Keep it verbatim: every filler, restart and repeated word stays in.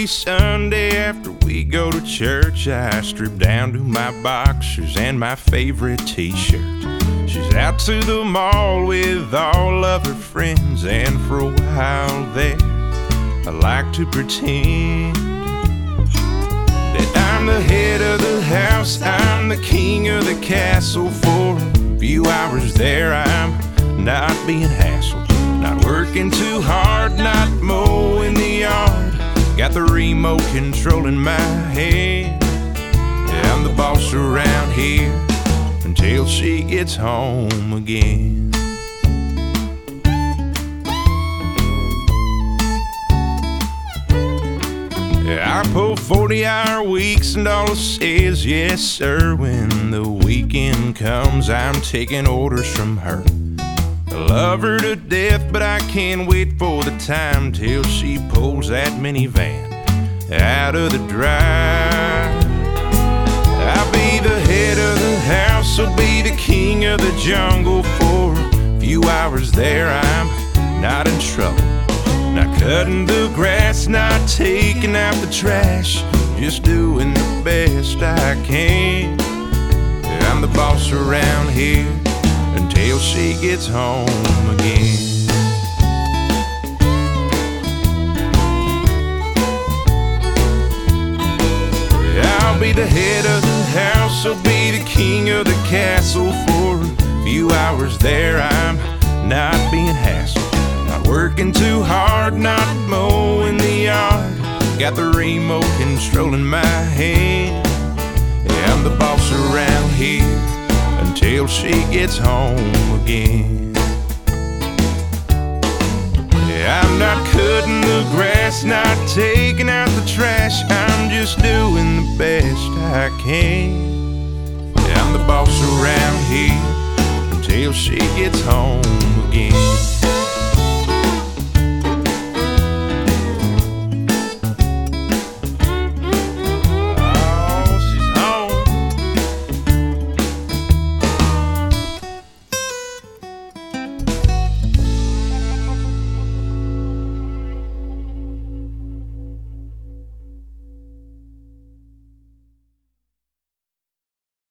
Every Sunday after we go to church, I strip down to my boxers and my favorite t-shirt. She's out to the mall with all of her friends, and for a while there, I like to pretend that I'm the head of the house, I'm the king of the castle. For a few hours there, I'm not being hassled, not working too hard, not mowing the yard. Got the remote control in my hand. Yeah, I'm the boss around here until she gets home again. Yeah, I pull forty-hour weeks and all it says, yes sir. When the weekend comes, I'm taking orders from her. I love her to death, but I can't wait for the time till she pulls that minivan out of the drive. I'll be the head of the house, I'll be the king of the jungle. For a few hours there, I'm not in trouble, not cutting the grass, not taking out the trash, just doing the best I can. I'm the boss around here until she gets home again. I'll be the head of the house, I'll be the king of the castle. For a few hours there, I'm not being hassled, not working too hard, not mowing the yard. Got the remote control in my hand. Yeah, I'm the boss around here until she gets home again. Yeah, I'm not cutting the grass, not taking out the trash, I'm just doing the best I can. Yeah, I'm the boss around here until she gets home again.